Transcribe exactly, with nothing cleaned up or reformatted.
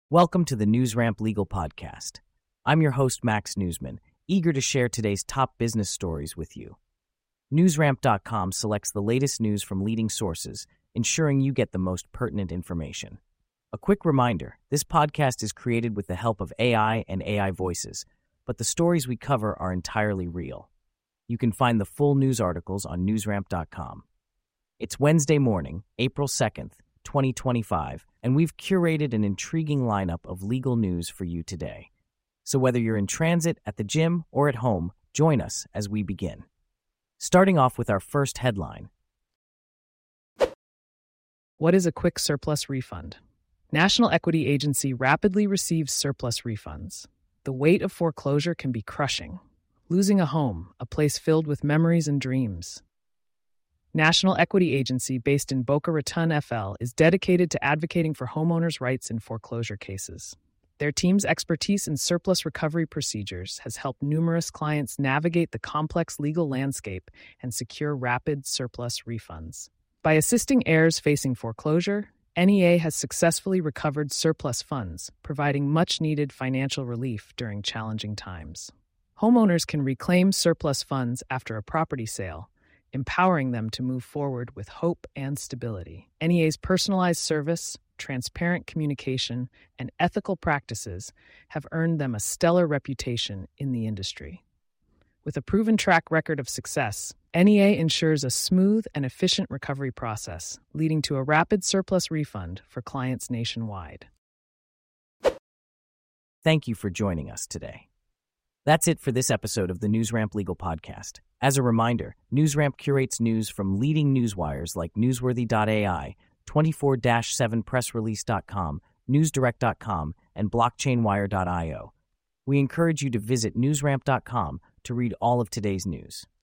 Welcome to the NewsRamp Legal Podcast. I'm your host, Max Newsman, eager to share today's top business stories with you. NewsRamp dot com selects the latest news from leading sources, ensuring you get the most pertinent information. A quick reminder, this podcast is created with the help of A I and A I voices, but the stories we cover are entirely real. You can find the full news articles on NewsRamp dot com. It's Wednesday morning, April second, twenty twenty-five, and we've curated an intriguing lineup of legal news for you today. So whether you're in transit, at the gym, or at home, join us as we begin. Starting off with our first headline. What is a quick surplus refund? National Equity Agency rapidly receives surplus refunds. The weight of foreclosure can be crushing. Losing a home, a place filled with memories and dreams. National Equity Agency, based in Boca Raton, F L, is dedicated to advocating for homeowners' rights in foreclosure cases. Their team's expertise in surplus recovery procedures has helped numerous clients navigate the complex legal landscape and secure rapid surplus refunds. By assisting heirs facing foreclosure, N E A has successfully recovered surplus funds, providing much-needed financial relief during challenging times. Homeowners can reclaim surplus funds after a property sale, empowering them to move forward with hope and stability. N E A's personalized service, transparent communication, and ethical practices have earned them a stellar reputation in the industry. With a proven track record of success, N E A ensures a smooth and efficient recovery process, leading to a rapid surplus refund for clients nationwide. Thank you for joining us today. That's it for this episode of the NewsRamp Legal Podcast. As a reminder, NewsRamp curates news from leading newswires like Newsworthy dot A I, twenty-four seven press release dot com, newsdirect dot com, and blockchain wire dot io. We encourage you to visit newsramp dot com to read all of today's news.